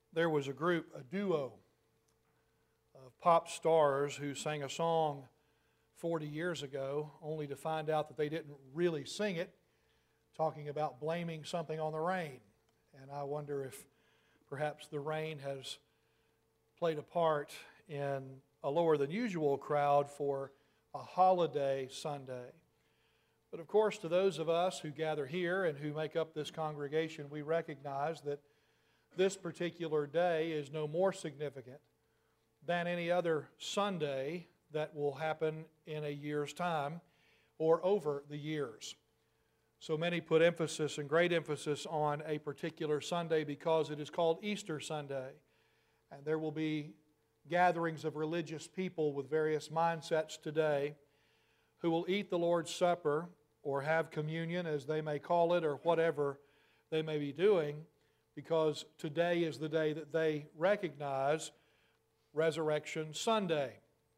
There was a group, a duo of pop stars who sang a song 40 years ago, only to find out that they didn't really sing it, talking about blaming something on the rain. And I wonder if perhaps the rain has played a part in a lower than usual crowd for a holiday Sunday. But of course, to those of us who gather here and who make up this congregation, we recognize that this particular day is no more significant than any other Sunday that will happen in a year's time or over the years. So many put emphasis and great emphasis on a particular Sunday because it is called Easter Sunday. And there will be gatherings of religious people with various mindsets today who will eat the Lord's Supper or have communion, as they may call it, or whatever they may be doing, because today is the day that they recognize Resurrection Sunday.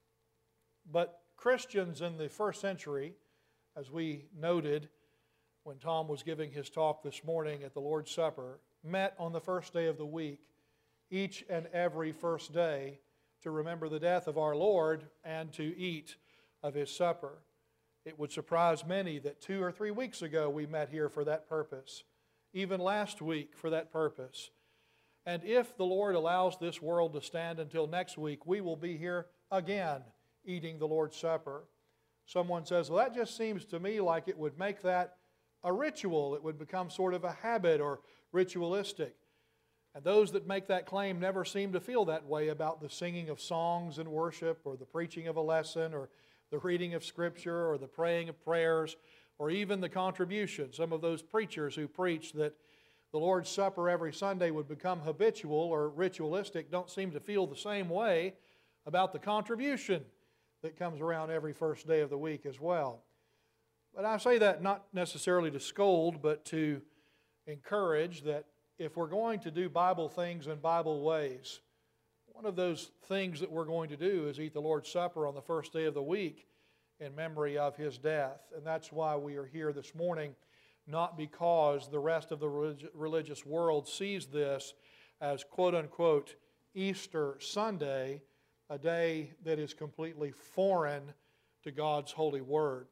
But Christians in the first century, as we noted when Tom was giving his talk this morning at the Lord's Supper, met on the first day of the week, each and every first day, to remember the death of our Lord and to eat of His supper. It would surprise many that 2 or 3 weeks ago we met here for that purpose, even last week for that purpose. And if the Lord allows this world to stand until next week, we will be here again eating the Lord's Supper. Someone says, well, that just seems to me like it would make that a ritual. It would become sort of a habit or ritualistic. And those that make that claim never seem to feel that way about the singing of songs in worship or the preaching of a lesson or the reading of Scripture or the praying of prayers or even the contribution. Some of those preachers who preach that the Lord's Supper every Sunday would become habitual or ritualistic don't seem to feel the same way about the contribution that comes around every first day of the week as well. But I say that not necessarily to scold, but to encourage that if we're going to do Bible things in Bible ways, one of those things that we're going to do is eat the Lord's Supper on the first day of the week in memory of His death. And that's why we are here this morning, not because the rest of the religious world sees this as quote-unquote Easter Sunday, a day that is completely foreign to God's holy word.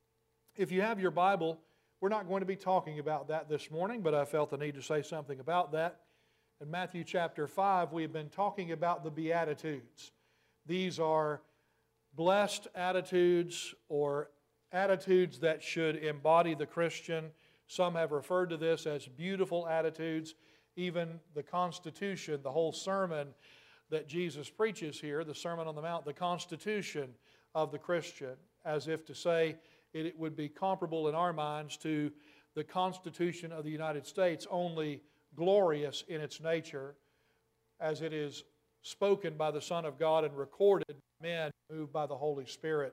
If you have your Bible, we're not going to be talking about that this morning, but I felt the need to say something about that. In Matthew chapter 5, we've been talking about the Beatitudes. These are blessed attitudes or attitudes that should embody the Christian. Some have referred to this as beautiful attitudes. Even the Constitution, the whole sermon that Jesus preaches here, the Sermon on the Mount, the Constitution of the Christian, as if to say it would be comparable in our minds to the Constitution of the United States, only glorious in its nature, as it is spoken by the Son of God and recorded by men moved by the Holy Spirit.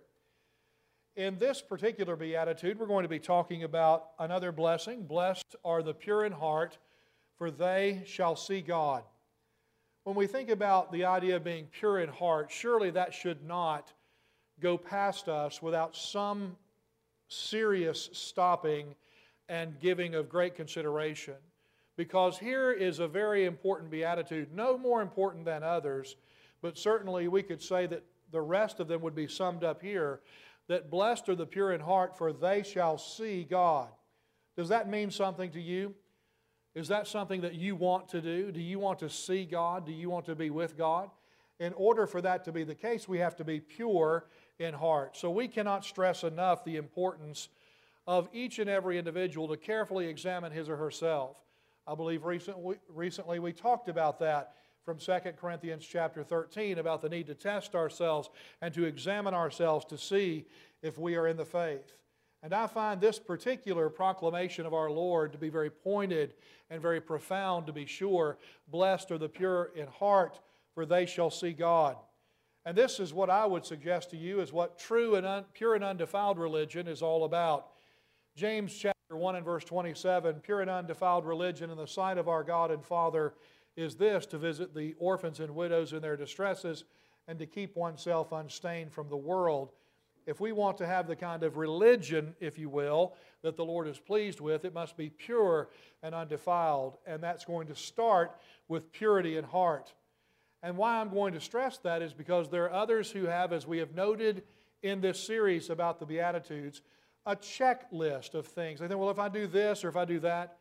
In this particular beatitude, we're going to be talking about another blessing. Blessed are the pure in heart, for they shall see God. When we think about the idea of being pure in heart, surely that should not go past us without some serious stopping and giving of great consideration. Because here is a very important beatitude, no more important than others, but certainly we could say that the rest of them would be summed up here, that blessed are the pure in heart, for they shall see God. Does that mean something to you? Is that something that you want to do? Do you want to see God? Do you want to be with God? In order for that to be the case, we have to be pure in heart. So we cannot stress enough the importance of each and every individual to carefully examine his or herself. I believe recently we talked about that from 2 Corinthians chapter 13 about the need to test ourselves and to examine ourselves to see if we are in the faith. And I find this particular proclamation of our Lord to be very pointed and very profound, to be sure. Blessed are the pure in heart, for they shall see God. And this is what I would suggest to you is what true and pure and undefiled religion is all about. James chapter 1 and verse 27, pure and undefiled religion in the sight of our God and Father is this, to visit the orphans and widows in their distresses and to keep oneself unstained from the world. If we want to have the kind of religion, if you will, that the Lord is pleased with, it must be pure and undefiled. And that's going to start with purity in heart. And why I'm going to stress that is because there are others who have, as we have noted in this series about the Beatitudes, a checklist of things. They think, well, if I do this or if I do that,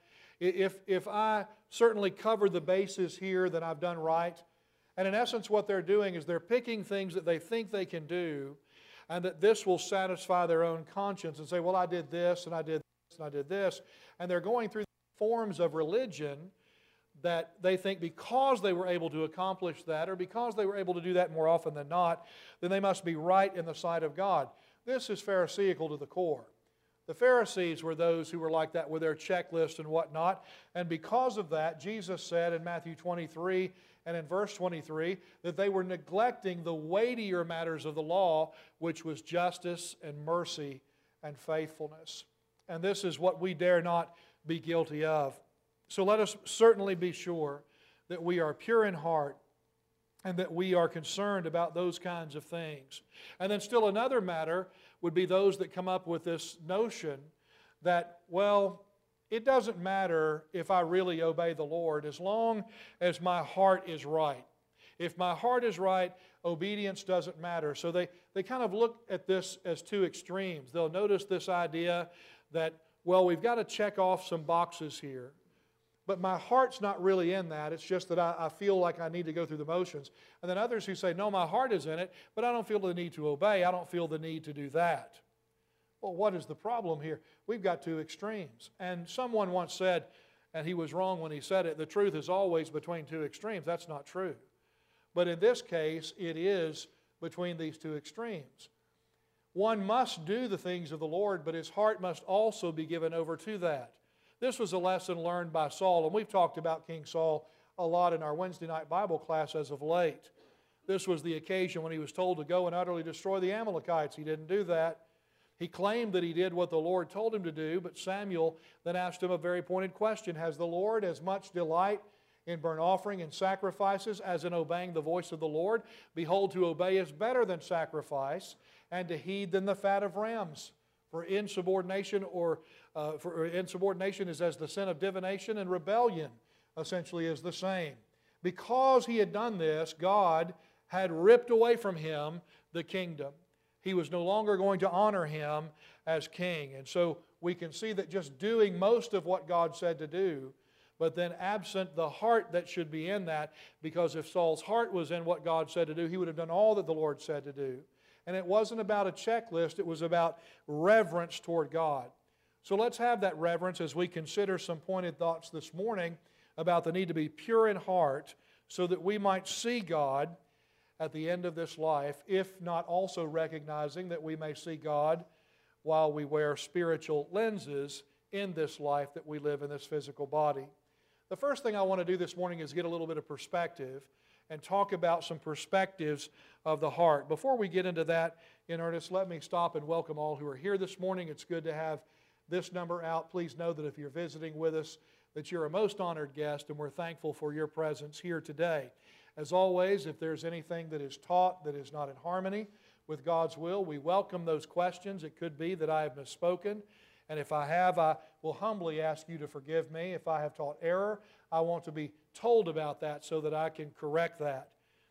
if I certainly cover the bases here, then I've done right. And in essence, what they're doing is they're picking things that they think they can do and that this will satisfy their own conscience and say, well, I did this and I did this and I did this. And they're going through forms of religion that they think because they were able to accomplish that or because they were able to do that more often than not, then they must be right in the sight of God. This is Pharisaical to the core. The Pharisees were those who were like that with their checklist and whatnot. And because of that, Jesus said in Matthew 23 and in verse 23 that they were neglecting the weightier matters of the law, which was justice and mercy and faithfulness. And this is what we dare not be guilty of. So let us certainly be sure that we are pure in heart and that we are concerned about those kinds of things. And then still another matter would be those that come up with this notion that, well, it doesn't matter if I really obey the Lord as long as my heart is right. If my heart is right, obedience doesn't matter. So they kind of look at this as two extremes. They'll notice this idea that, well, we've got to check off some boxes here. But my heart's not really in that. It's just that I feel like I need to go through the motions. And then others who say, no, my heart is in it, but I don't feel the need to obey. I don't feel the need to do that. Well, what is the problem here? We've got two extremes. And someone once said, and he was wrong when he said it, the truth is always between two extremes. That's not true. But in this case, it is between these two extremes. One must do the things of the Lord, but his heart must also be given over to that. This was a lesson learned by Saul, and we've talked about King Saul a lot in our Wednesday night Bible class as of late. This was the occasion when he was told to go and utterly destroy the Amalekites. He didn't do that. He claimed that he did what the Lord told him to do, but Samuel then asked him a very pointed question. Has the Lord as much delight in burnt offering and sacrifices as in obeying the voice of the Lord? Behold, to obey is better than sacrifice, and to heed than the fat of rams. For insubordination is as the sin of divination, and rebellion essentially is the same. Because he had done this, God had ripped away from him the kingdom. He was no longer going to honor him as king. And so we can see that just doing most of what God said to do, but then absent the heart that should be in that, because if Saul's heart was in what God said to do, he would have done all that the Lord said to do. And it wasn't about a checklist, it was about reverence toward God. So let's have that reverence as we consider some pointed thoughts this morning about the need to be pure in heart so that we might see God at the end of this life, if not also recognizing that we may see God while we wear spiritual lenses in this life that we live in this physical body. The first thing I want to do this morning is get a little bit of perspective and talk about some perspectives of the heart. Before we get into that in earnest, let me stop and welcome all who are here this morning. It's good to have this number out. Please know that if you're visiting with us, that you're a most honored guest, and we're thankful for your presence here today. As always, if there's anything that is taught that is not in harmony with God's will, we welcome those questions. It could be that I have misspoken, and if I have, I will humbly ask you to forgive me. If I have taught error, I want to be told about that so that I can correct that.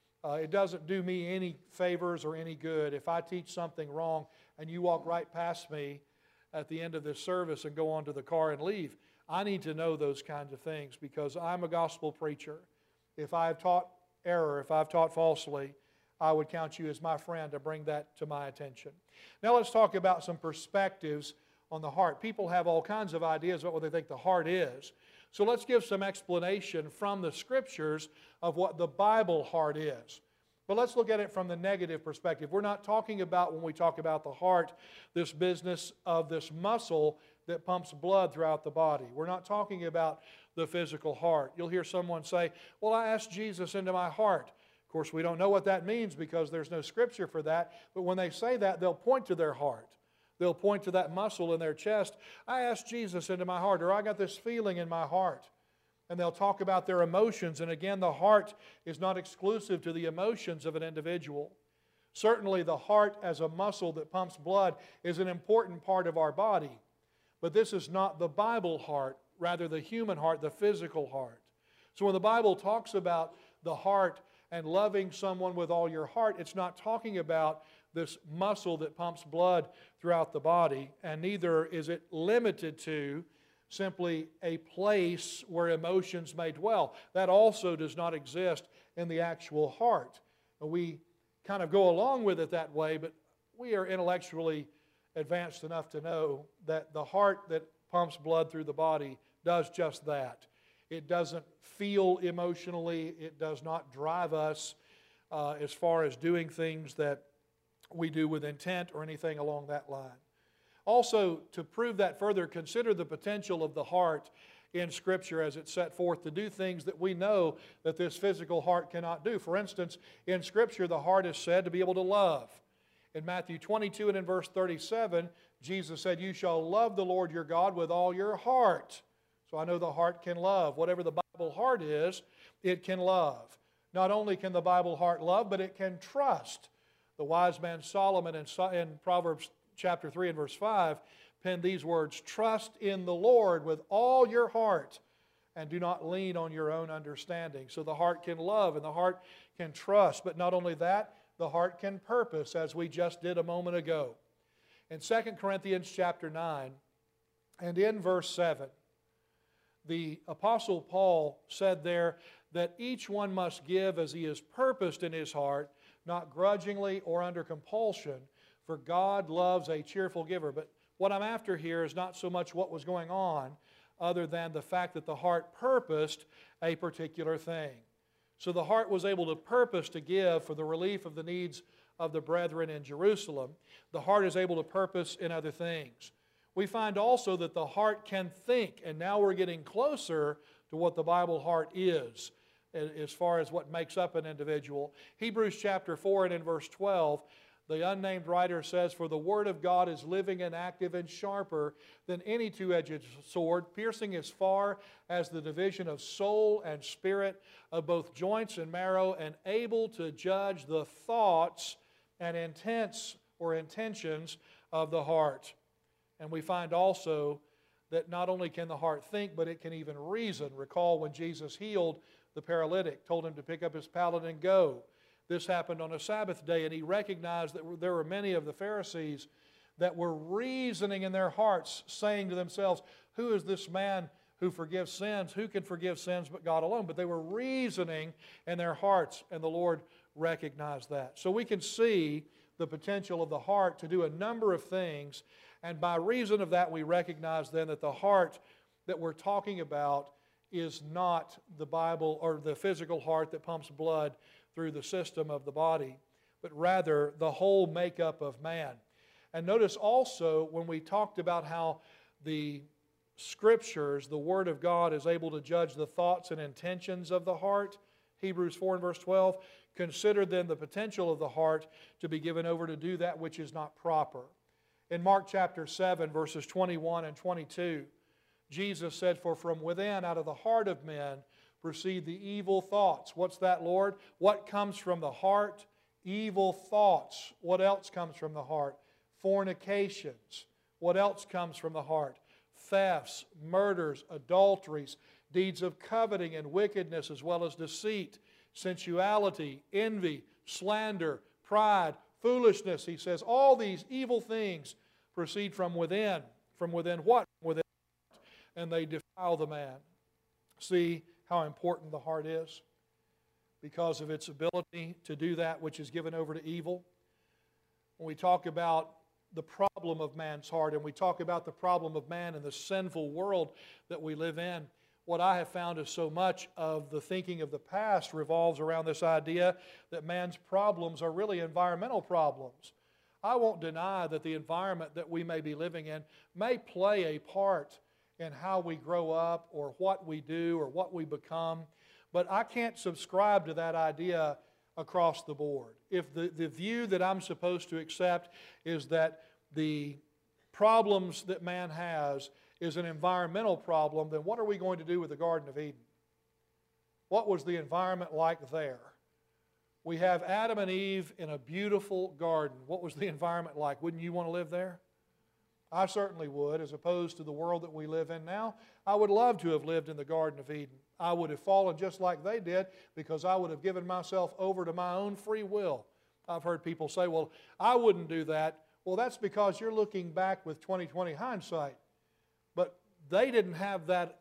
It doesn't do me any favors or any good if I teach something wrong and you walk right past me at the end of this service and go on to the car and leave. I need to know those kinds of things because I'm a gospel preacher. If I have taught error, if I've taught falsely, I would count you as my friend to bring that to my attention. Now let's talk about some perspectives on the heart. People have all kinds of ideas about what they think the heart is. So let's give some explanation from the Scriptures of what the Bible heart is. But let's look at it from the negative perspective. We're not talking about, when we talk about the heart, this business of this muscle that pumps blood throughout the body. We're not talking about the physical heart. You'll hear someone say, well, I asked Jesus into my heart. Of course, we don't know what that means because there's no Scripture for that. But when they say that, they'll point to their heart. They'll point to that muscle in their chest. I asked Jesus into my heart, or I got this feeling in my heart. And they'll talk about their emotions. And again, the heart is not exclusive to the emotions of an individual. Certainly the heart as a muscle that pumps blood is an important part of our body. But this is not the Bible heart, rather the human heart, the physical heart. So when the Bible talks about the heart and loving someone with all your heart, it's not talking about this muscle that pumps blood throughout the body, and neither is it limited to simply a place where emotions may dwell. That also does not exist in the actual heart. We kind of go along with it that way, but we are intellectually advanced enough to know that the heart that pumps blood through the body does just that. It doesn't feel emotionally. It does not drive us as far as doing things that we do with intent or anything along that line. Also, to prove that further, consider the potential of the heart in Scripture as it's set forth to do things that we know that this physical heart cannot do. For instance, in Scripture, the heart is said to be able to love. In Matthew 22 and in verse 37, Jesus said, "You shall love the Lord your God with all your heart." So I know the heart can love. Whatever the Bible heart is, it can love. Not only can the Bible heart love, but it can trust. The wise man Solomon in Proverbs chapter 3 and verse 5 penned these words, "Trust in the Lord with all your heart and do not lean on your own understanding." So the heart can love and the heart can trust. But not only that, the heart can purpose, as we just did a moment ago. In 2 Corinthians chapter 9 and in verse 7, the Apostle Paul said there that each one must give as he has purposed in his heart, not grudgingly or under compulsion, for God loves a cheerful giver. But what I'm after here is not so much what was going on, other than the fact that the heart purposed a particular thing. So the heart was able to purpose to give for the relief of the needs of the brethren in Jerusalem. The heart is able to purpose in other things. We find also that the heart can think, and now we're getting closer to what the Bible heart is as far as what makes up an individual. Hebrews chapter 4 and in verse 12, the unnamed writer says, "For the word of God is living and active and sharper than any two-edged sword, piercing as far as the division of soul and spirit, of both joints and marrow, and able to judge the thoughts and intents or intentions of the heart." And we find also that not only can the heart think, but it can even reason. Recall when Jesus healed the paralytic, told him to pick up his pallet and go. This happened on a Sabbath day, and he recognized that there were many of the Pharisees that were reasoning in their hearts, saying to themselves, "Who is this man who forgives sins? Who can forgive sins but God alone?" But they were reasoning in their hearts, and the Lord recognized that. So we can see the potential of the heart to do a number of things, and by reason of that we recognize then that the heart that we're talking about is not the Bible or the physical heart that pumps blood through the system of the body, but rather the whole makeup of man. And notice also when we talked about how the Scriptures, the Word of God, is able to judge the thoughts and intentions of the heart, Hebrews 4 and verse 12, consider then the potential of the heart to be given over to do that which is not proper. In Mark chapter 7, verses 21 and 22, Jesus said, "For from within, out of the heart of men, proceed the evil thoughts." What's that, Lord? What comes from the heart? Evil thoughts. What else comes from the heart? Fornications. What else comes from the heart? Thefts, murders, adulteries, deeds of coveting and wickedness, as well as deceit, sensuality, envy, slander, pride, foolishness. He says all these evil things proceed from within. From within what? Within, and they defile the man. See how important the heart is because of its ability to do that which is given over to evil. When we talk about the problem of man's heart and we talk about the problem of man in the sinful world that we live in, what I have found is so much of the thinking of the past revolves around this idea that man's problems are really environmental problems. I won't deny that the environment that we may be living in may play a part in how we grow up or what we do or what we become, but I can't subscribe to that idea across the board. If the view that I'm supposed to accept is that the problems that man has is an environmental problem, then what are we going to do with the Garden of Eden? What was the environment like there? We have Adam and Eve in a beautiful garden. What was the environment like? Wouldn't you want to live there? I certainly would, as opposed to the world that we live in now. I would love to have lived in the Garden of Eden. I would have fallen just like they did because I would have given myself over to my own free will. I've heard people say, well, I wouldn't do that. Well, that's because you're looking back with 20/20 hindsight. But they didn't have that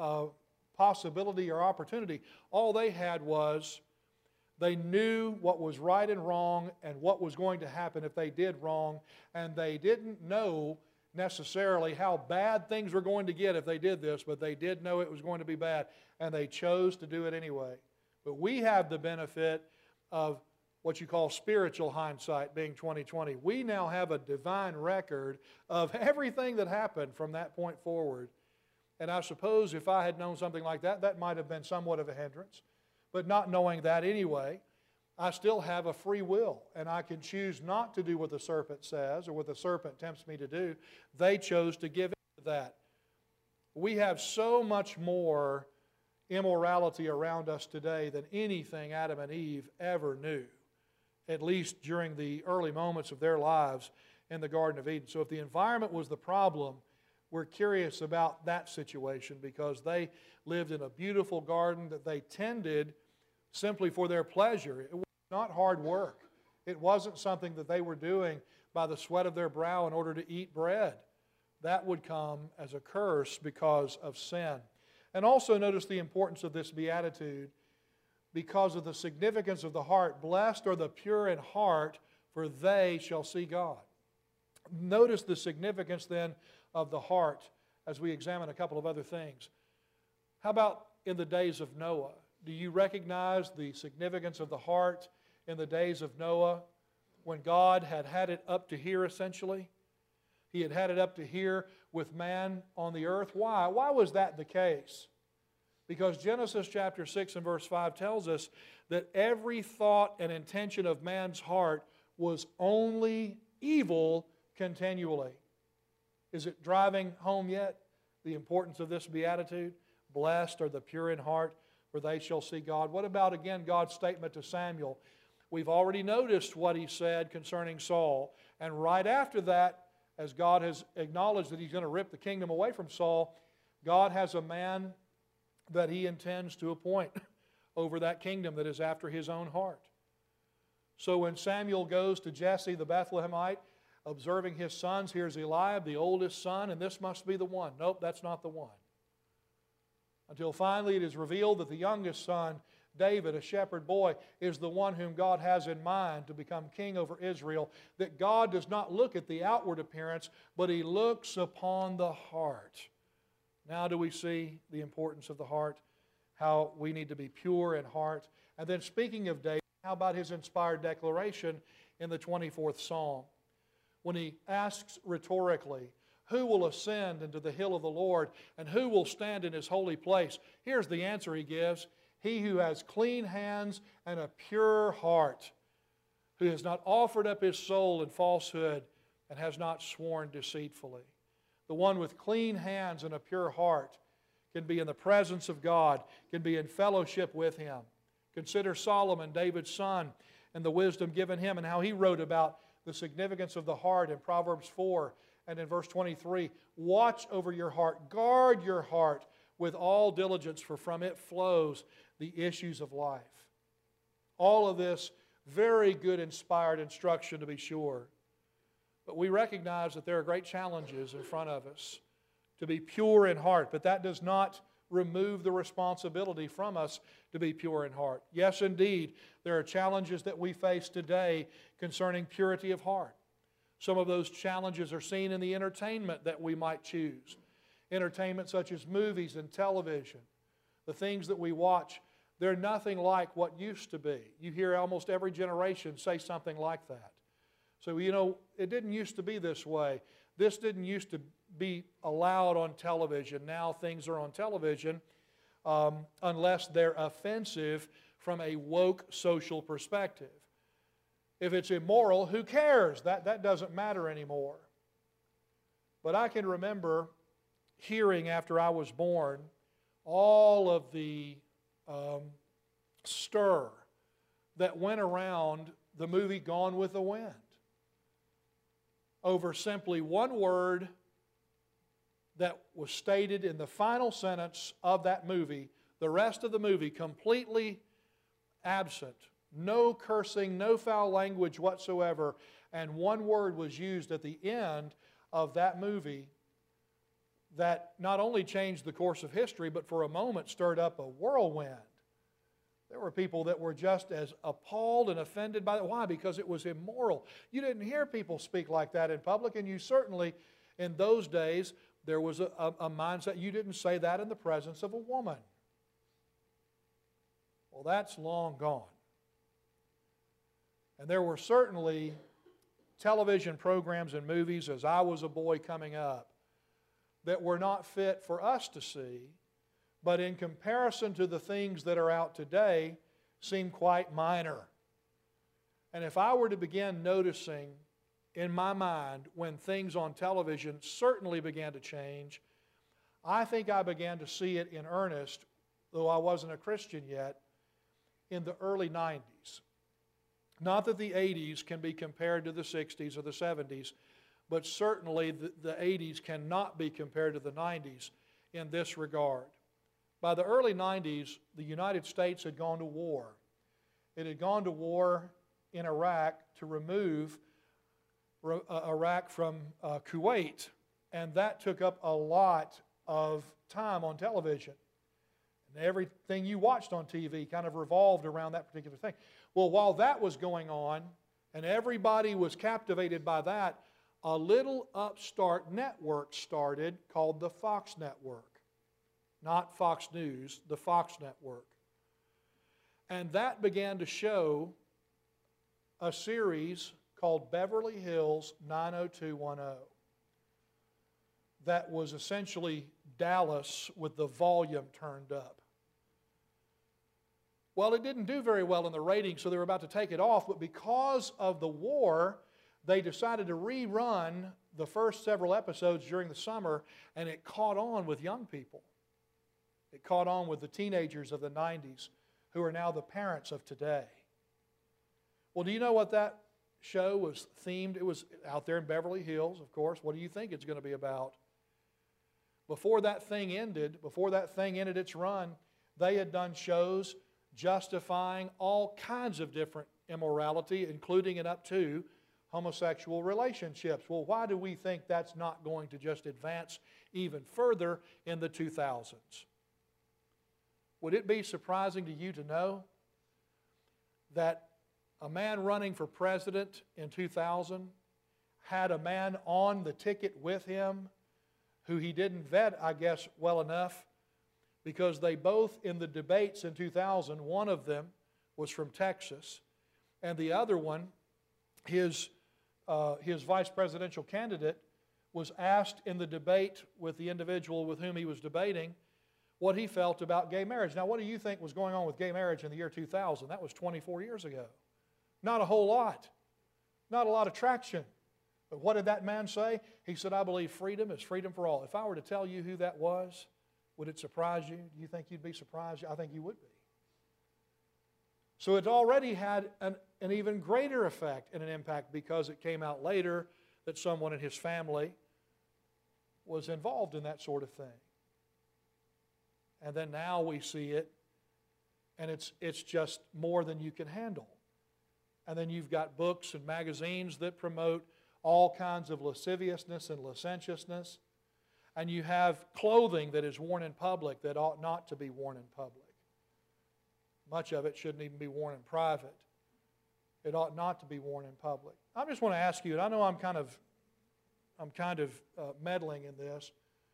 possibility or opportunity. All they had was they knew what was right and wrong and what was going to happen if they did wrong, and they didn't know necessarily how bad things were going to get if they did this, but they did know it was going to be bad, and they chose to do it anyway. But we have the benefit of what you call spiritual hindsight, being 20/20. We now have a divine record of everything that happened from that point forward. And I suppose if I had known something like that, that might have been somewhat of a hindrance. But not knowing that anyway, I still have a free will, and I can choose not to do what the serpent says or what the serpent tempts me to do. They chose to give in to that. We have so much more immorality around us today than anything Adam and Eve ever knew, at least during the early moments of their lives in the Garden of Eden. So if the environment was the problem, we're curious about that situation because they lived in a beautiful garden that they tended simply for their pleasure. It was not hard work. It wasn't something that they were doing by the sweat of their brow in order to eat bread. That would come as a curse because of sin. And also notice the importance of this beatitude because of the significance of the heart. Blessed are the pure in heart, for they shall see God. Notice the significance then of the heart as we examine a couple of other things. How about in the days of Noah? Do you recognize the significance of the heart in the days of Noah when God had had it up to here essentially? He had had it up to here with man on the earth. Why? Why was that the case? Because Genesis chapter 6 and verse 5 tells us that every thought and intention of man's heart was only evil continually. Is it driving home yet the importance of this beatitude? Blessed are the pure in heart, for they shall see God. What about, again, God's statement to Samuel? We've already noticed what he said concerning Saul. And right after that, as God has acknowledged that he's going to rip the kingdom away from Saul, God has a man that he intends to appoint over that kingdom that is after his own heart. So when Samuel goes to Jesse the Bethlehemite, observing his sons, here's Eliab, the oldest son, and this must be the one. Nope, that's not the one. Until finally it is revealed that the youngest son, David, a shepherd boy, is the one whom God has in mind to become king over Israel, that God does not look at the outward appearance, but he looks upon the heart. Now do we see the importance of the heart, how we need to be pure in heart. And then speaking of David, how about his inspired declaration in the 24th Psalm? When he asks rhetorically, who will ascend into the hill of the Lord, and who will stand in his holy place? Here's the answer he gives. He who has clean hands and a pure heart, who has not offered up his soul in falsehood and has not sworn deceitfully. The one with clean hands and a pure heart can be in the presence of God, can be in fellowship with him. Consider Solomon, David's son, and the wisdom given him and how he wrote about the significance of the heart in Proverbs 4 and in verse 23. Watch over your heart, guard your heart with all diligence, for from it flows the issues of life. All of this, very good inspired instruction to be sure. But we recognize that there are great challenges in front of us to be pure in heart, but that does not remove the responsibility from us to be pure in heart. Yes, indeed, there are challenges that we face today concerning purity of heart. Some of those challenges are seen in the entertainment that we might choose. Entertainment such as movies and television. The things that we watch, they're nothing like what used to be. You hear almost every generation say something like that. So, it didn't used to be this way. This didn't used to be allowed on television. Now things are on television unless they're offensive from a woke social perspective. If it's immoral, who cares? That doesn't matter anymore. But I can remember hearing after I was born all of the stir that went around the movie Gone with the Wind over simply one word that was stated in the final sentence of that movie. The rest of the movie completely absent. No cursing, no foul language whatsoever. And one word was used at the end of that movie that not only changed the course of history, but for a moment stirred up a whirlwind. There were people that were just as appalled and offended by it. Why? Because it was immoral. You didn't hear people speak like that in public, and you certainly, in those days, there was a mindset you didn't say that in the presence of a woman. Well, that's long gone. And there were certainly television programs and movies as I was a boy coming up that were not fit for us to see, but in comparison to the things that are out today, seem quite minor. And if I were to begin noticing in my mind when things on television certainly began to change, I think I began to see it in earnest, though I wasn't a Christian yet, in the early 90s. Not that the 80s can be compared to the 60s or the 70s, but certainly the 80s cannot be compared to the 90s in this regard. By the early 90s, the United States had gone to war. It had gone to war in Iraq to remove Iraq from Kuwait, and that took up a lot of time on television. And everything you watched on TV kind of revolved around that particular thing. Well, while that was going on, and everybody was captivated by that, a little upstart network started called the Fox Network. Not Fox News, the Fox Network. And that began to show a series called Beverly Hills 90210. That was essentially Dallas with the volume turned up. Well, it didn't do very well in the ratings, so they were about to take it off, but because of the war, they decided to rerun the first several episodes during the summer, and it caught on with young people. It caught on with the teenagers of the 90s who are now the parents of today. Well, do you know what that show was themed? It was out there in Beverly Hills, of course. What do you think it's going to be about? Before that thing ended its run, they had done shows justifying all kinds of different immorality, including and up to homosexual relationships. Well, why do we think that's not going to just advance even further in the 2000s? Would it be surprising to you to know that a man running for president in 2000 had a man on the ticket with him who he didn't vet, I guess, well enough, because they both, in the debates in 2000, one of them was from Texas, and the other one, his vice presidential candidate, was asked in the debate with the individual with whom he was debating what he felt about gay marriage. Now, what do you think was going on with gay marriage in the year 2000? That was 24 years ago. Not a whole lot. Not a lot of traction. But what did that man say? He said, I believe freedom is freedom for all. If I were to tell you who that was, would it surprise you? Do you think you'd be surprised? I think you would be. So it already had an even greater effect and an impact because it came out later that someone in his family was involved in that sort of thing. And then now we see it, and it's just more than you can handle. And then you've got books and magazines that promote all kinds of lasciviousness and licentiousness. And you have clothing that is worn in public that ought not to be worn in public. Much of it shouldn't even be worn in private. It ought not to be worn in public. I just want to ask you, and I know I'm kind of meddling in this.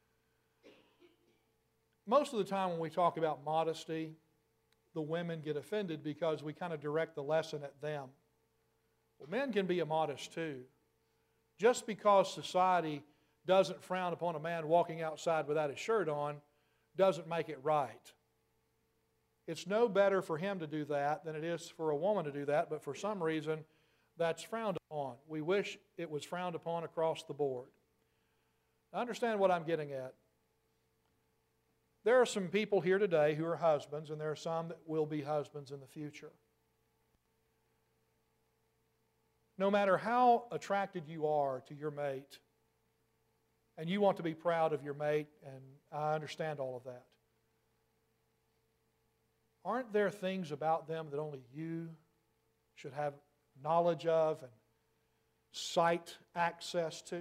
Most of the time when we talk about modesty, the women get offended because we kind of direct the lesson at them. Well, men can be immodest too. Just because society doesn't frown upon a man walking outside without his shirt on doesn't make it right. It's no better for him to do that than it is for a woman to do that, but for some reason that's frowned upon. We wish it was frowned upon across the board. I understand what I'm getting at. There are some people here today who are husbands, and there are some that will be husbands in the future. No matter how attracted you are to your mate, and you want to be proud of your mate, and I understand all of that, aren't there things about them that only you should have knowledge of and sight access to?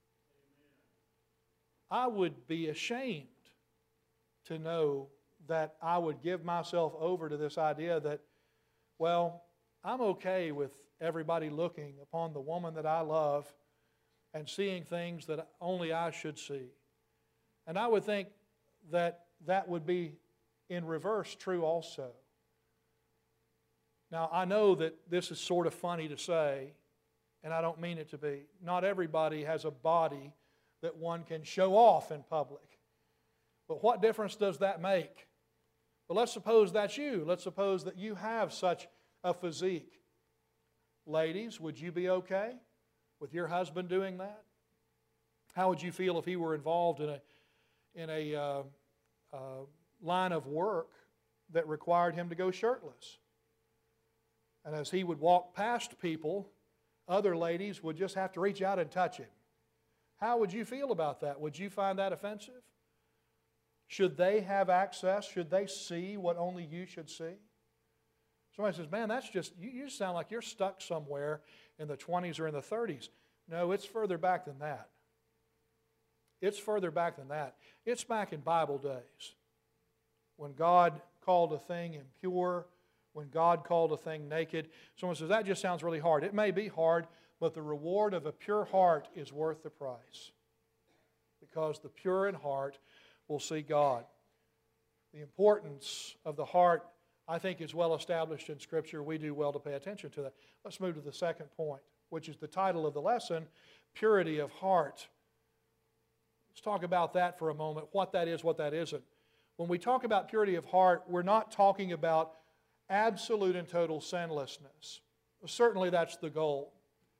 I would be ashamed to know that I would give myself over to this idea that, well, I'm okay with everybody looking upon the woman that I love and seeing things that only I should see. And I would think that that would be in reverse true also. Now, I know that this is sort of funny to say, and I don't mean it to be. Not everybody has a body that one can show off in public. But what difference does that make? But let's suppose that's you. Let's suppose that you have such a physique. Ladies, would you be okay with your husband doing that? How would you feel if he were involved in a line of work that required him to go shirtless? And as he would walk past people, other ladies would just have to reach out and touch him. How would you feel about that? Would you find that offensive? Should they have access? Should they see what only you should see? Somebody says, man, that's just, you sound like you're stuck somewhere in the 20s or in the 30s. No, it's further back than that. It's further back than that. It's back in Bible days when God called a thing impure, when God called a thing naked. Someone says, that just sounds really hard. It may be hard, but the reward of a pure heart is worth the price, because the pure in heart will see God. The importance of the heart, I think, is well established in Scripture. We do well to pay attention to that. Let's move to the second point, which is the title of the lesson, Purity of Heart. Let's talk about that for a moment, what that is, what that isn't. When we talk about purity of heart, we're not talking about absolute and total sinlessness. Certainly that's the goal.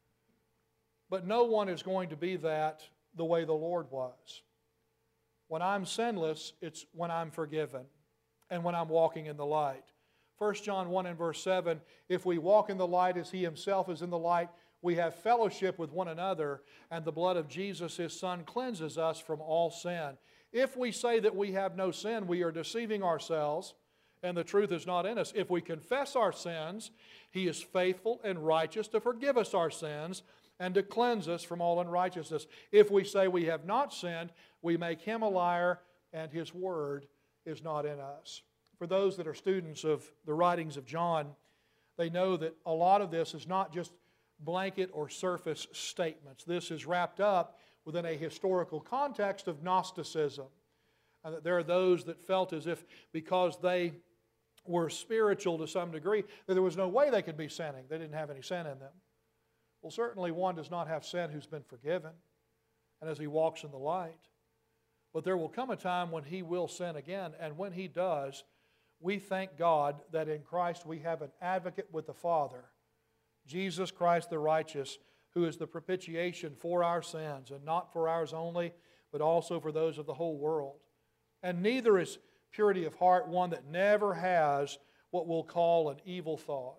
But no one is going to be that the way the Lord was. When I'm sinless, it's when I'm forgiven and when I'm walking in the light. 1 John 1 and verse 7, if we walk in the light as He Himself is in the light, we have fellowship with one another, and the blood of Jesus, His Son, cleanses us from all sin. If we say that we have no sin, we are deceiving ourselves, and the truth is not in us. If we confess our sins, He is faithful and righteous to forgive us our sins and to cleanse us from all unrighteousness. If we say we have not sinned, we make Him a liar, and His word is not in us. For those that are students of the writings of John, they know that a lot of this is not just blanket or surface statements. This is wrapped up within a historical context of Gnosticism. And that there are those that felt as if because they were spiritual to some degree, that there was no way they could be sinning. They didn't have any sin in them. Well, certainly one does not have sin who's been forgiven, and as he walks in the light. But there will come a time when he will sin again, and when he does, we thank God that in Christ we have an advocate with the Father, Jesus Christ the righteous, who is the propitiation for our sins, and not for ours only, but also for those of the whole world. And neither is purity of heart one that never has what we'll call an evil thought.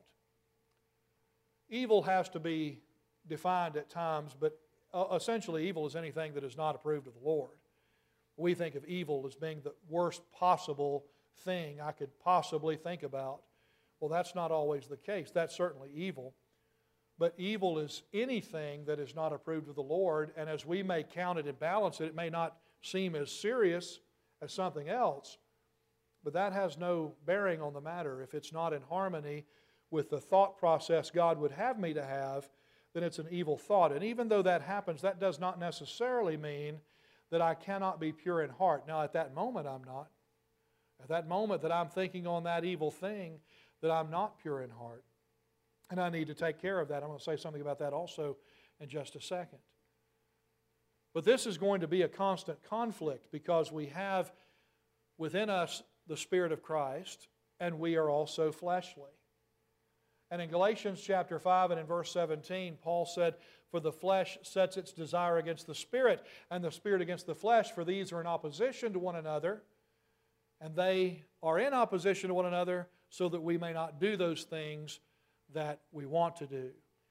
Evil has to be defined at times, but essentially evil is anything that is not approved of the Lord. We think of evil as being the worst possible thing I could possibly think about. Well, that's not always the case. That's certainly evil. But evil is anything that is not approved of the Lord, and as we may count it and balance it, it may not seem as serious as something else, but that has no bearing on the matter. If it's not in harmony with the thought process God would have me to have, then it's an evil thought. And even though that happens, that does not necessarily mean that I cannot be pure in heart. Now, at that moment, I'm not. At that moment that I'm thinking on that evil thing, that I'm not pure in heart. And I need to take care of that. I'm going to say something about that also in just a second. But this is going to be a constant conflict because we have within us the Spirit of Christ, and we are also fleshly. And in Galatians chapter 5 and in verse 17, Paul said, for the flesh sets its desire against the Spirit, and the Spirit against the flesh, for these are in opposition to one another, and they are in opposition to one another so that we may not do those things that we want to do.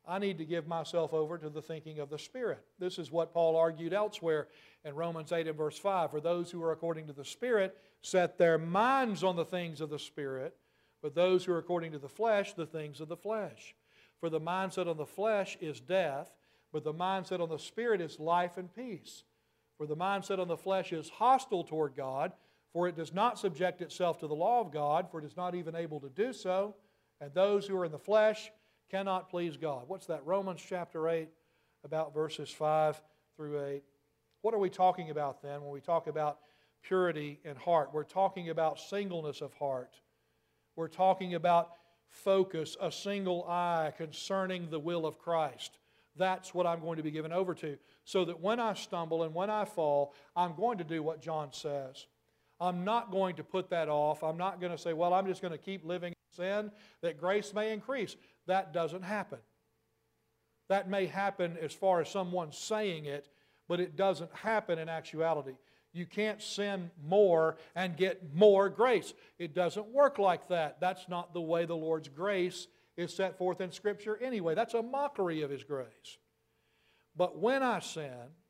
I need to give myself over to the thinking of the Spirit. This is what Paul argued elsewhere in Romans 8 and verse 5. For those who are according to the Spirit set their minds on the things of the Spirit, but those who are according to the flesh, the things of the flesh. For the mindset on the flesh is death, but the mindset on the Spirit is life and peace. For the mindset on the flesh is hostile toward God, for it does not subject itself to the law of God, for it is not even able to do so. And those who are in the flesh cannot please God. What's that? Romans chapter 8, about verses 5 through 8. What are we talking about then when we talk about purity in heart? We're talking about singleness of heart. We're talking about focus, a single eye concerning the will of Christ. That's what I'm going to be given over to. So that when I stumble and when I fall, I'm going to do what John says. I'm not going to put that off. I'm not going to say, well, I'm just going to keep living in sin that grace may increase. That doesn't happen. That may happen as far as someone saying it, but it doesn't happen in actuality. You can't sin more and get more grace. It doesn't work like that. That's not the way the Lord's grace is set forth in Scripture anyway. That's a mockery of His grace. But when I sin,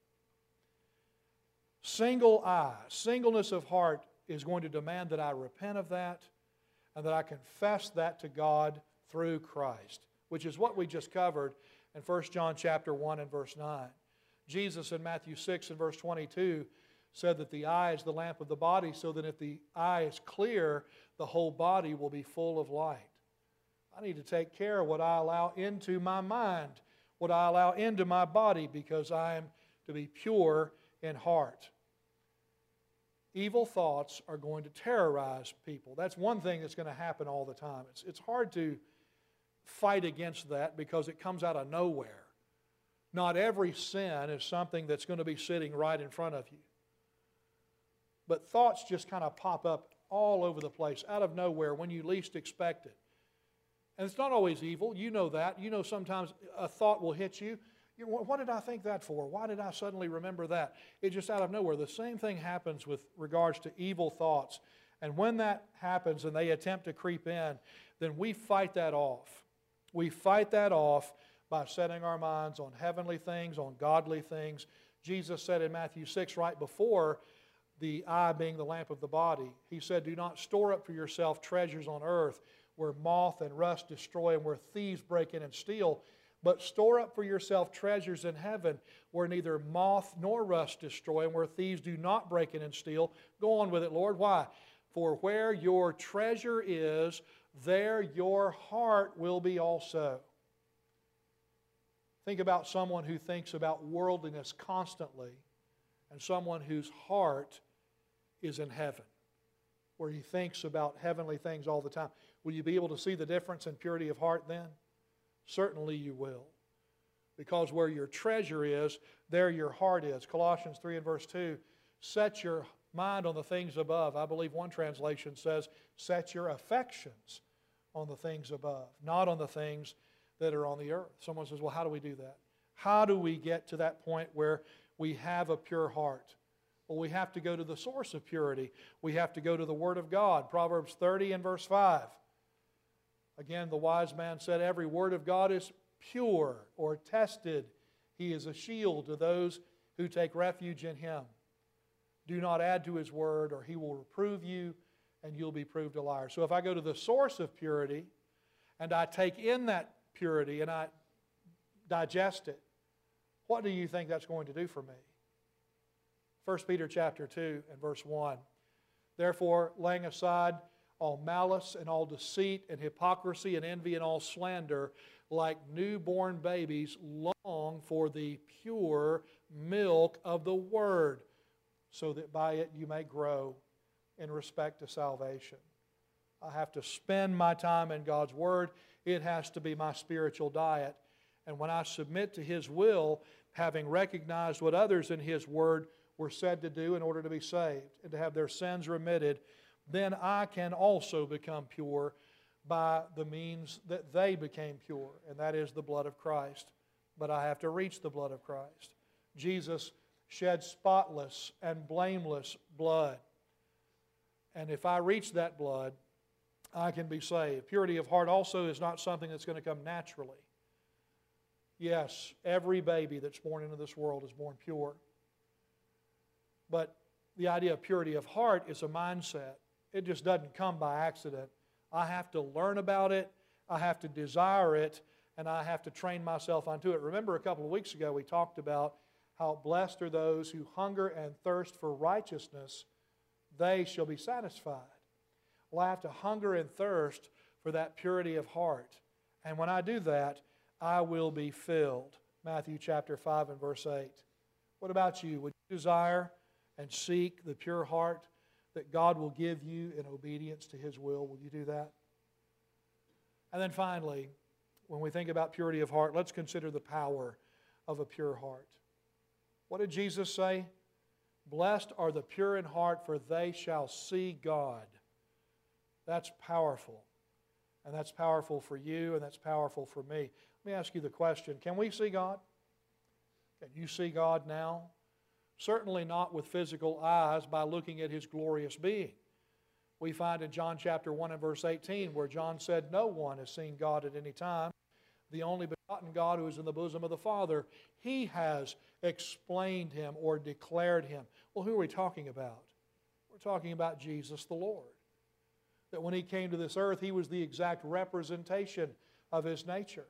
single eye, singleness of heart is going to demand that I repent of that and that I confess that to God through Christ, which is what we just covered in 1 John chapter 1 and verse 9. Jesus in Matthew 6 and verse 22 said that the eye is the lamp of the body, so that if the eye is clear, the whole body will be full of light. I need to take care of what I allow into my mind, what I allow into my body, because I am to be pure in heart. Evil thoughts are going to terrorize people. That's one thing that's going to happen all the time. It's hard to fight against that because it comes out of nowhere. Not every sin is something that's going to be sitting right in front of you. But thoughts just kind of pop up all over the place, out of nowhere, when you least expect it. And it's not always evil. You know that. You know sometimes a thought will hit you. What did I think that for? Why did I suddenly remember that? It's just out of nowhere. The same thing happens with regards to evil thoughts. And when that happens and they attempt to creep in, then we fight that off. We fight that off by setting our minds on heavenly things, on godly things. Jesus said in Matthew 6, right before the eye being the lamp of the body, He said, do not store up for yourself treasures on earth where moth and rust destroy and where thieves break in and steal, but store up for yourself treasures in heaven where neither moth nor rust destroy and where thieves do not break in and steal. Go on with it, Lord. Why? For where your treasure is, there your heart will be also. Think about someone who thinks about worldliness constantly and someone whose heart is in heaven, where he thinks about heavenly things all the time. Will you be able to see the difference in purity of heart then? Certainly you will. Because where your treasure is, there your heart is. Colossians 3 and verse 2, set your mind on the things above. I believe one translation says, set your affections on the things above, not on the things that are on the earth. Someone says, well, how do we do that? How do we get to that point where we have a pure heart? Well, we have to go to the source of purity. We have to go to the Word of God. Proverbs 30 and verse 5. Again, the wise man said, every word of God is pure or tested. He is a shield to those who take refuge in Him. Do not add to His word, or He will reprove you, and you'll be proved a liar. So if I go to the source of purity, and I take in that purity, and I digest it, what do you think that's going to do for me? 1 Peter chapter 2 and verse 1. Therefore, laying aside all malice and all deceit and hypocrisy and envy and all slander, like newborn babies, long for the pure milk of the Word, so that by it you may grow in respect to salvation. I have to spend my time in God's Word. It has to be my spiritual diet. And when I submit to His will, having recognized what others in His Word were said to do in order to be saved and to have their sins remitted, then I can also become pure by the means that they became pure, and that is the blood of Christ. But I have to reach the blood of Christ. Jesus shed spotless and blameless blood. And if I reach that blood, I can be saved. Purity of heart also is not something that's going to come naturally. Yes, every baby that's born into this world is born pure. But the idea of purity of heart is a mindset. It just doesn't come by accident. I have to learn about it, I have to desire it, and I have to train myself unto it. Remember a couple of weeks ago we talked about how blessed are those who hunger and thirst for righteousness, they shall be satisfied. Well, I have to hunger and thirst for that purity of heart. And when I do that, I will be filled. Matthew chapter 5 and verse 8. What about you? Would you desire and seek the pure heart that God will give you in obedience to His will? Will you do that? And then finally, when we think about purity of heart, let's consider the power of a pure heart. What did Jesus say? Blessed are the pure in heart, for they shall see God. That's powerful. And that's powerful for you, and that's powerful for me. Let me ask you the question, can we see God? Can you see God now? Certainly not with physical eyes by looking at His glorious being. We find in John chapter 1 and verse 18 where John said, no one has seen God at any time. The only begotten God who is in the bosom of the Father, He has explained Him or declared Him. Well, who are we talking about? We're talking about Jesus the Lord. That when He came to this earth, He was the exact representation of His nature.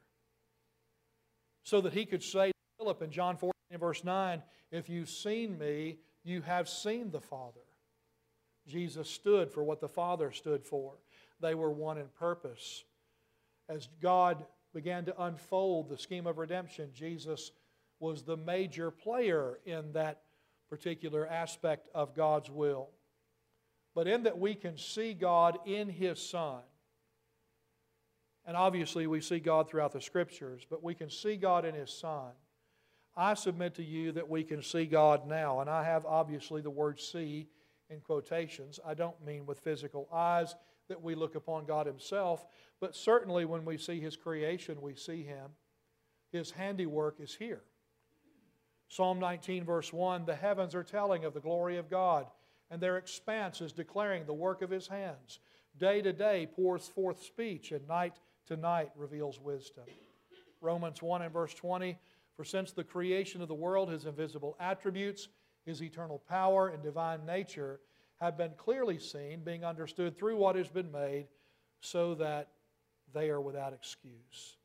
So that He could say to Philip in John 14 verse 9, if you've seen me, you have seen the Father. Jesus stood for what the Father stood for. They were one in purpose. As God began to unfold the scheme of redemption, Jesus was the major player in that particular aspect of God's will. But in that we can see God in His Son. And obviously we see God throughout the Scriptures, but we can see God in His Son. I submit to you that we can see God now. And I have obviously the word see in quotations. I don't mean with physical eyes that we look upon God Himself, but certainly when we see His creation, we see Him. His handiwork is here. Psalm 19 verse 1, the heavens are telling of the glory of God, and their expanse is declaring the work of His hands. Day to day pours forth speech, and night to night reveals wisdom. Romans 1 and verse 20, for since the creation of the world, His invisible attributes, His eternal power and divine nature have been clearly seen, being understood through what has been made, so that they are without excuse.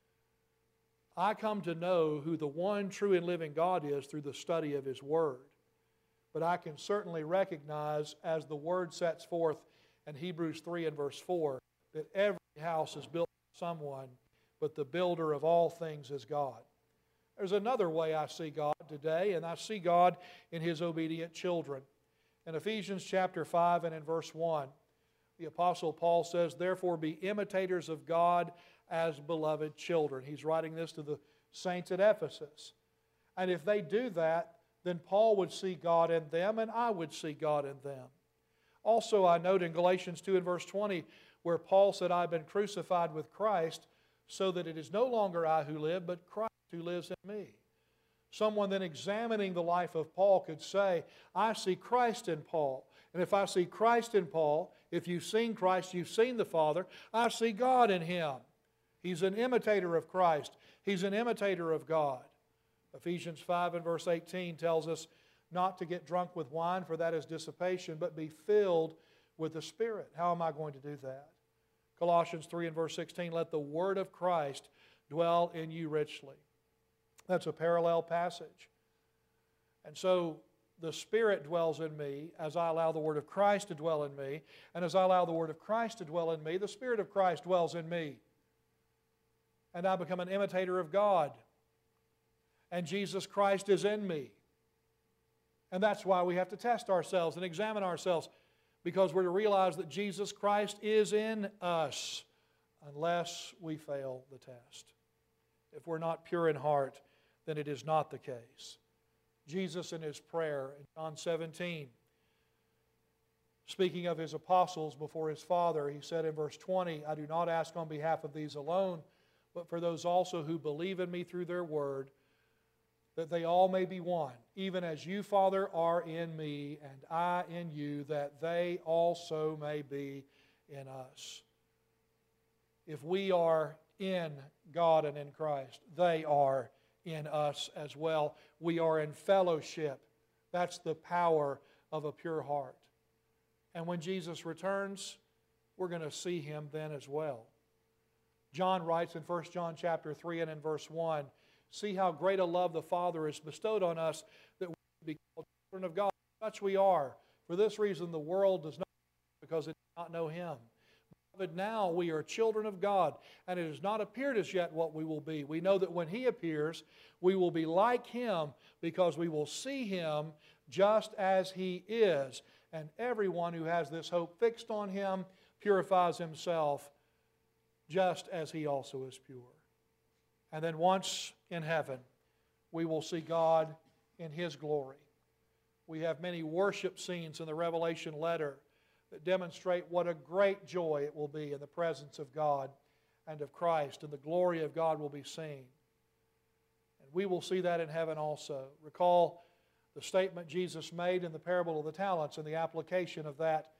I come to know who the one true and living God is through the study of His Word. But I can certainly recognize, as the Word sets forth in Hebrews 3 and verse 4, that every house is built by someone, but the builder of all things is God. There's another way I see God today, and I see God in His obedient children. In Ephesians chapter 5 and in verse 1, the Apostle Paul says, therefore be imitators of God as beloved children. He's writing this to the saints at Ephesus. And if they do that, then Paul would see God in them, and I would see God in them. Also, I note in Galatians 2 and verse 20, where Paul said, I've been crucified with Christ, so that it is no longer I who live, but Christ who lives in me. Someone then examining the life of Paul could say, I see Christ in Paul. And if I see Christ in Paul, if you've seen Christ, you've seen the Father, I see God in him. He's an imitator of Christ. He's an imitator of God. Ephesians 5 and verse 18 tells us not to get drunk with wine, for that is dissipation, but be filled with the Spirit. How am I going to do that? Colossians 3 and verse 16, let the word of Christ dwell in you richly. That's a parallel passage. And so the Spirit dwells in me as I allow the Word of Christ to dwell in me. And as I allow the Word of Christ to dwell in me, the Spirit of Christ dwells in me. And I become an imitator of God. And Jesus Christ is in me. And that's why we have to test ourselves and examine ourselves, because we're to realize that Jesus Christ is in us unless we fail the test. If we're not pure in heart, then it is not the case. Jesus in His prayer in John 17, speaking of His apostles before His Father, He said in verse 20, I do not ask on behalf of these alone, but for those also who believe in me through their word, that they all may be one, even as you, Father, are in me, and I in you, that they also may be in us. If we are in God and in Christ, they are in us as well. We are in fellowship. That's the power of a pure heart. And when Jesus returns, we're going to see Him then as well. John writes in 1 John chapter 3 and in verse 1, "See how great a love the Father has bestowed on us, that we be called children of God. Such we are. For this reason the world does not know, because it does not know Him. But now we are children of God, and it has not appeared as yet what we will be. We know that when He appears, we will be like Him, because we will see Him just as He is. And everyone who has this hope fixed on Him purifies himself just as He also is pure." And then once in heaven, we will see God in His glory. We have many worship scenes in the Revelation letter that demonstrate what a great joy it will be in the presence of God and of Christ, and the glory of God will be seen. And we will see that in heaven also. Recall the statement Jesus made in the parable of the talents and the application of that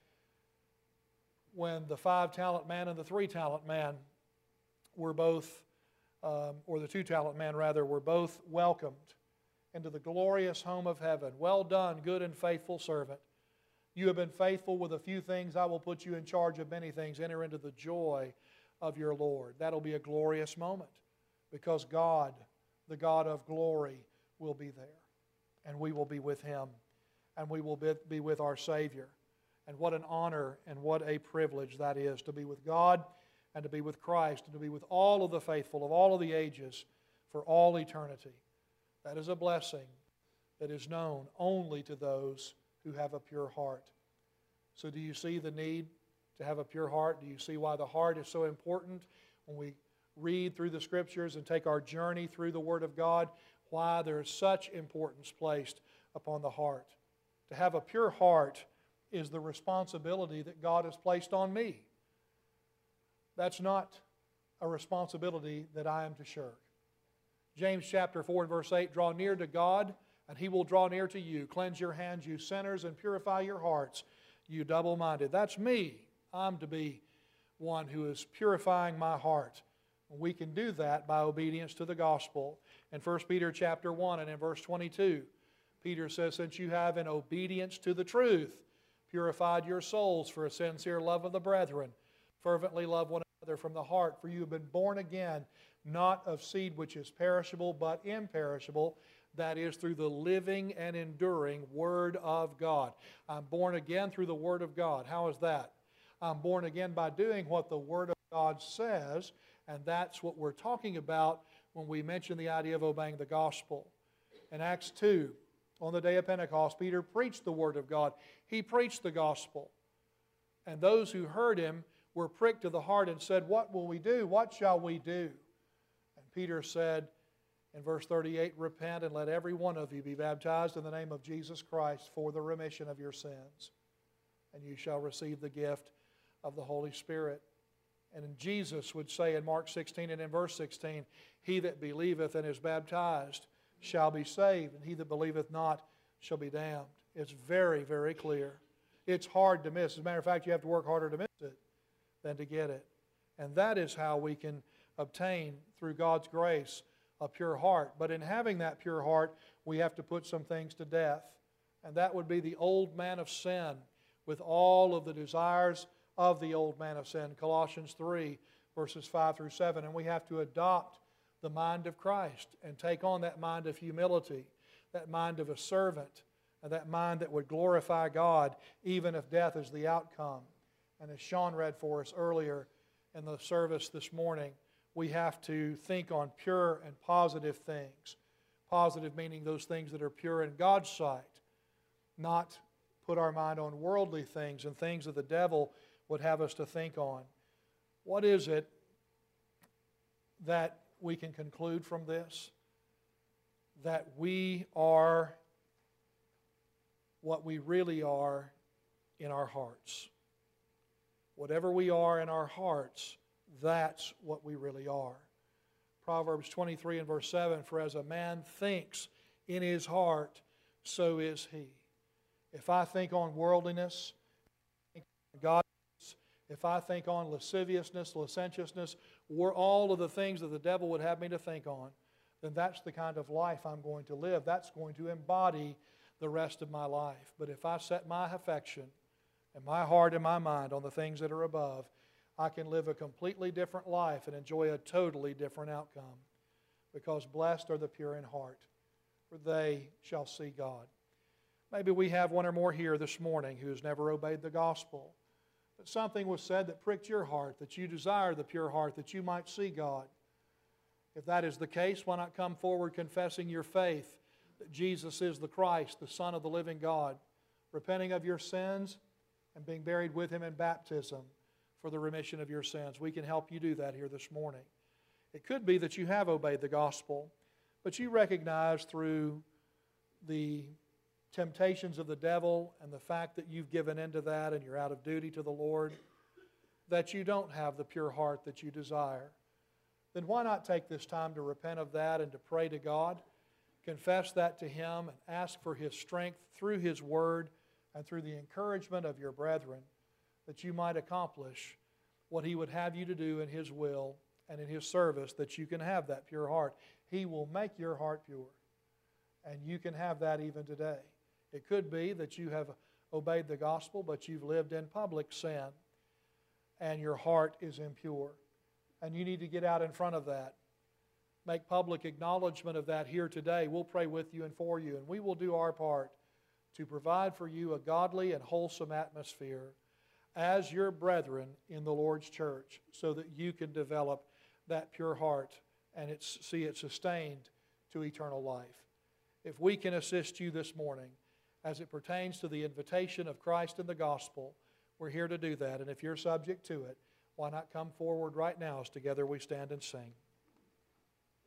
when the 5-talent man and the 3-talent man were both, or the 2-talent man rather, were both welcomed into the glorious home of heaven. "Well done, good and faithful servant. You have been faithful with a few things. I will put you in charge of many things. Enter into the joy of your Lord." That'll be a glorious moment, because God, the God of glory, will be there. And we will be with Him. And we will be with our Savior. And what an honor and what a privilege that is, to be with God and to be with Christ and to be with all of the faithful of all of the ages for all eternity. That is a blessing that is known only to those who have a pure heart. So do you see the need to have a pure heart? Do you see why the heart is so important when we read through the Scriptures and take our journey through the Word of God? Why there is such importance placed upon the heart. To have a pure heart is the responsibility that God has placed on me. That's not a responsibility that I am to shirk. James chapter 4 and verse 8, "Draw near to God, and He will draw near to you. Cleanse your hands, you sinners, and purify your hearts, you double-minded." That's me. I'm to be one who is purifying my heart. We can do that by obedience to the gospel. In 1 Peter chapter 1 and in verse 22, Peter says, "Since you have in obedience to the truth purified your souls for a sincere love of the brethren, fervently love one another from the heart, for you have been born again, not of seed which is perishable, but imperishable, that is, through the living and enduring Word of God." I'm born again through the Word of God. How is that? I'm born again by doing what the Word of God says, and that's what we're talking about when we mention the idea of obeying the gospel. In Acts 2, on the day of Pentecost, Peter preached the Word of God. He preached the gospel. And those who heard him were pricked to the heart and said, "What will we do? What shall we do?" And Peter said in verse 38, "Repent and let every one of you be baptized in the name of Jesus Christ for the remission of your sins, and you shall receive the gift of the Holy Spirit." And Jesus would say in Mark 16 and in verse 16, "He that believeth and is baptized shall be saved, and he that believeth not shall be damned." It's very, very clear. It's hard to miss. As a matter of fact, you have to work harder to miss it than to get it. And that is how we can obtain, through God's grace, a pure heart. But in having that pure heart, we have to put some things to death. And that would be the old man of sin with all of the desires of the old man of sin. Colossians 3, verses 5 through 7. And we have to adopt the mind of Christ and take on that mind of humility, that mind of a servant, and that mind that would glorify God even if death is the outcome. And as Sean read for us earlier in the service this morning, we have to think on pure and positive things. Positive meaning those things that are pure in God's sight, not put our mind on worldly things and things that the devil would have us to think on. What is it that we can conclude from this? That we are what we really are in our hearts. Whatever we are in our hearts, that's what we really are. Proverbs 23 and verse 7, "For as a man thinks in his heart, so is he." If I think on worldliness, godliness, if I think on lasciviousness, licentiousness, or all of the things that the devil would have me to think on, then that's the kind of life I'm going to live. That's going to embody the rest of my life. But if I set my affection and my heart and my mind on the things that are above, I can live a completely different life and enjoy a totally different outcome. Because blessed are the pure in heart, for they shall see God. Maybe we have one or more here this morning who has never obeyed the gospel. But something was said that pricked your heart, that you desire the pure heart, that you might see God. If that is the case, why not come forward confessing your faith that Jesus is the Christ, the Son of the living God, repenting of your sins and being buried with Him in baptism for the remission of your sins. We can help you do that here this morning. It could be that you have obeyed the gospel, but you recognize through the temptations of the devil and the fact that you've given into that and you're out of duty to the Lord, that you don't have the pure heart that you desire. Then why not take this time to repent of that and to pray to God, confess that to Him, and ask for His strength through His Word and through the encouragement of your brethren, that you might accomplish what He would have you to do in His will and in His service, that you can have that pure heart. He will make your heart pure, and you can have that even today. It could be that you have obeyed the gospel, but you've lived in public sin, and your heart is impure, and you need to get out in front of that. Make public acknowledgement of that here today. We'll pray with you and for you, and we will do our part to provide for you a godly and wholesome atmosphere as your brethren in the Lord's church, so that you can develop that pure heart and see it sustained to eternal life. If we can assist you this morning as it pertains to the invitation of Christ in the gospel, we're here to do that. And if you're subject to it, why not come forward right now as together we stand and sing.